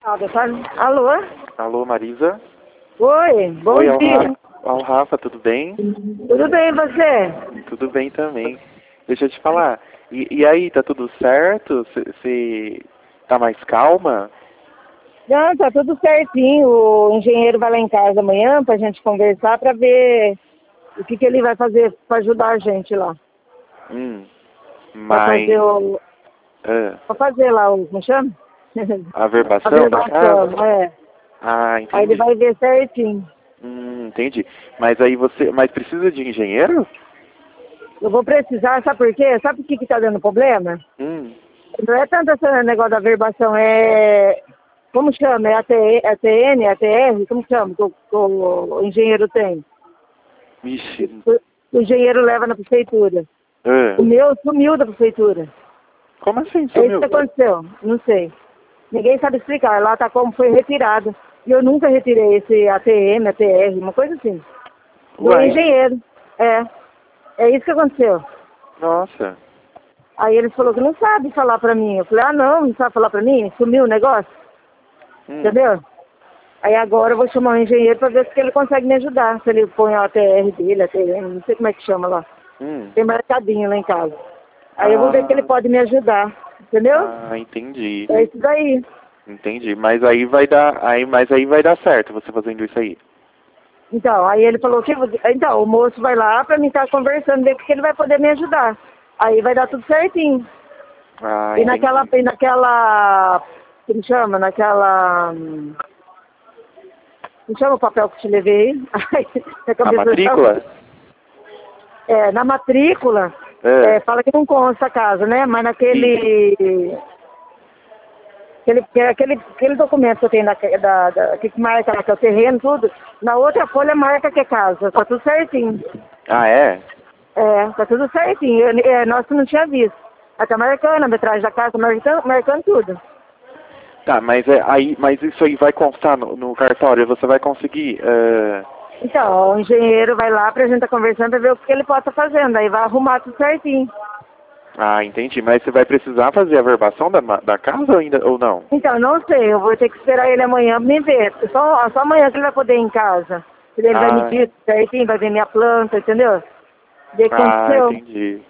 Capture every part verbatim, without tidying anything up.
Ah, tá- Alô? Alô, Marisa? Oi, bom Oi, ao dia. Rafa, ao Rafa, tudo bem? Tudo bem, e você? Tudo bem também. Deixa eu te falar, e, e aí, tá tudo certo? Você tá mais calma? Não, tá tudo certinho. O engenheiro vai lá em casa amanhã pra gente conversar pra ver o que, que ele vai fazer pra ajudar a gente lá. Hum, Pra mas... fazer o. ah, Pra fazer lá o. Como chama? a A verbação da verbação, casa? é. Ah, Aí ele entendi. vai ver certinho. Hum, entendi. Mas aí você... Mas precisa de engenheiro? Eu vou precisar, sabe por quê? Sabe por que, que tá dando problema? Hum, Não é tanto esse negócio da verbação, é. Como chama? É a T N, a T R? Como chama? Que o, que o engenheiro tem? vixe. O, o engenheiro leva na prefeitura. O Ah, meu sumiu da prefeitura. como assim, É isso sumiu? que aconteceu. Não sei. Ninguém sabe explicar. Lá tá como foi retirado. E eu nunca retirei esse A T M, A T R, uma coisa assim. Do Uai, engenheiro. É. É isso que aconteceu. nossa. Aí ele falou que não sabe falar pra mim. Eu falei, ah não, não sabe falar pra mim? Sumiu o negócio. Hum, Entendeu? Aí agora eu vou chamar um engenheiro para ver se ele consegue me ajudar. Se ele põe a A T R dele, a T M, não sei como é que chama lá. hum. Tem marcadinho lá em casa. Aí eu vou ver se ele Ah, pode me ajudar. Entendeu? ah, entendi. É isso daí. Entendi, mas aí vai dar, aí, mas aí vai dar certo você fazendo isso aí. Então, aí ele falou que... Então, o moço vai lá para mim estar conversando, ver que ele vai poder me ajudar. Aí vai dar tudo certinho. Ah, E naquela... entendi. E naquela... Como chama? Naquela... hum, Como chama o papel que eu te levei? Ai, minha A cabeça tá ruim. matrícula? É, na matrícula, é, É, fala que não consta a casa, né? Mas isso. naquele. Aquele, aquele, aquele documento que eu tenho da, da, da, que marca lá que é o terreno, tudo, na outra folha marca que é casa, tá tudo certinho. Ah, é? É, tá tudo certinho. Eu, é, nós não tinha visto. Ela tá marcando a metragem da casa, marcando, marcando tudo. Tá, mas é aí, mas isso aí vai constar no, no cartório, você vai conseguir. eh, Então, o engenheiro vai lá pra gente estar conversando pra ver o que ele pode estar fazendo. Aí vai arrumar tudo certinho. Ah, entendi. Mas você vai precisar fazer a verbação da, ma- da casa ainda ou não? Então, não sei, eu vou ter que esperar ele amanhã pra me ver. Só, só amanhã que ele vai poder ir em casa. Ele vai Ah, medir certinho, vai ver minha planta, entendeu? Ver o que ah, aconteceu. entendi.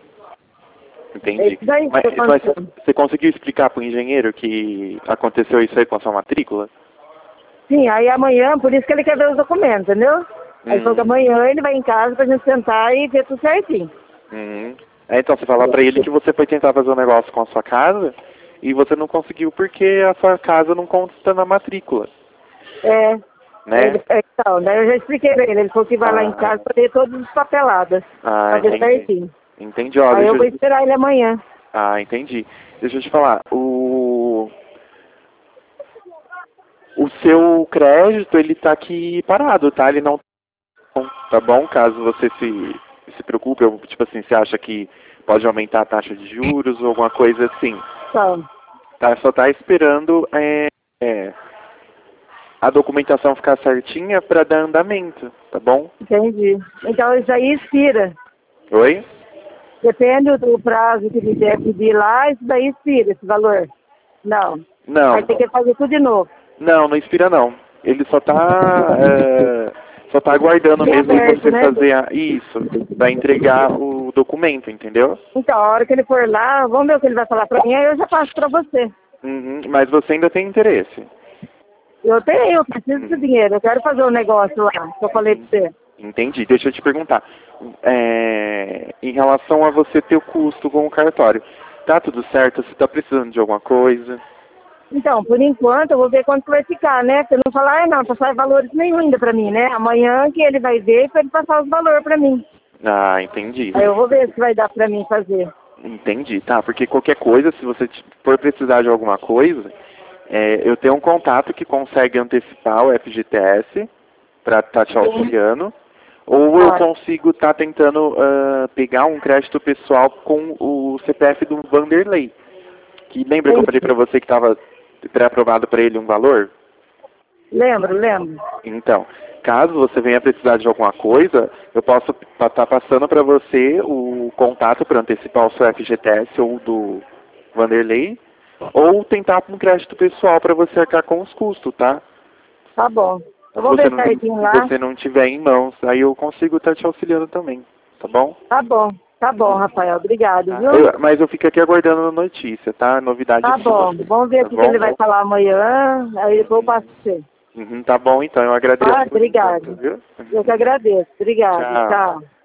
É Entendi. isso daí Mas, que mas aconteceu. você conseguiu explicar pro engenheiro que aconteceu isso aí com a sua matrícula? Sim, aí amanhã, por isso que ele quer ver os documentos, entendeu? Aí ele falou que Hum. amanhã ele vai em casa pra gente sentar e ver tudo certinho. Uhum. É, então você fala pra ele que você foi tentar fazer um negócio com a sua casa e você não conseguiu porque a sua casa não consta na matrícula, É, né? ele, é, então, daí eu já expliquei pra ele, ele falou que vai lá em Ah, casa pra ver todas as papeladas, ah, pra ver entendi. certinho. Entendi, ó, Aí deixa eu vou eu... esperar ele amanhã. Ah, entendi. Deixa eu te falar, o... O seu crédito, ele tá aqui parado, tá? Ele não tá bom, caso você se, se preocupe, ou, tipo assim, você acha que pode aumentar a taxa de juros ou alguma coisa assim. Então, Tá, só tá esperando é, é, a documentação ficar certinha para dar andamento, tá bom? entendi. Então isso aí expira. Oi? Depende do prazo que ele der pedir lá, isso daí expira, esse valor. Não. Aí Não, tem que fazer tudo de novo. não, não inspira não. Ele só tá é, só tá aguardando Bem mesmo aberto, você né? fazer a, isso, para entregar o documento, entendeu? Então, a hora que ele for lá, vamos ver o que ele vai falar pra mim, aí eu já passo pra você. Uhum, mas você ainda tem interesse. Eu tenho, eu preciso do Uhum. dinheiro, eu quero fazer um negócio lá, que eu falei pra você. Entendi. Deixa eu te perguntar. É, em relação a você ter o custo com o cartório, tá tudo certo? Você tá precisando de alguma coisa? Então, por enquanto, eu vou ver quanto vai ficar, né? Porque não falar, ah, não, passar valores nenhum ainda pra mim, né? Amanhã que ele vai ver pra ele passar os valores pra mim. Ah, entendi. Aí eu vou ver se vai dar pra mim fazer. Entendi, tá. Porque qualquer coisa, se você t- for precisar de alguma coisa, é, eu tenho um contato que consegue antecipar o F G T S para estar te auxiliando, ou eu Ah, consigo estar tentando ah, pegar um crédito pessoal com o C P F do Vanderlei. Que lembra que eu falei entendi. pra você que estava pré-aprovado para ele um valor? Lembro, lembro. Então, caso você venha precisar de alguma coisa, eu posso estar passando para você o contato para antecipar o seu F G T S ou do Vanderlei, Ou tentar um crédito pessoal para você arcar com os custos, tá? Tá bom. Eu Se vou você ver não, certinho se lá. você não tiver em mãos, aí eu consigo estar te auxiliando também, tá bom? Tá bom. Tá bom, Rafael. Obrigado, Tá. viu? Eu- mas eu fico aqui aguardando a notícia, tá? Novidade Tá bom. sua, Vamos ver tá o que que bom? ele vai falar amanhã. Aí depois eu passo pra você. Uhum, tá bom, então. Eu agradeço Ah, por obrigado. enquanto, viu? Eu que agradeço. Obrigado. Tchau. Tchau.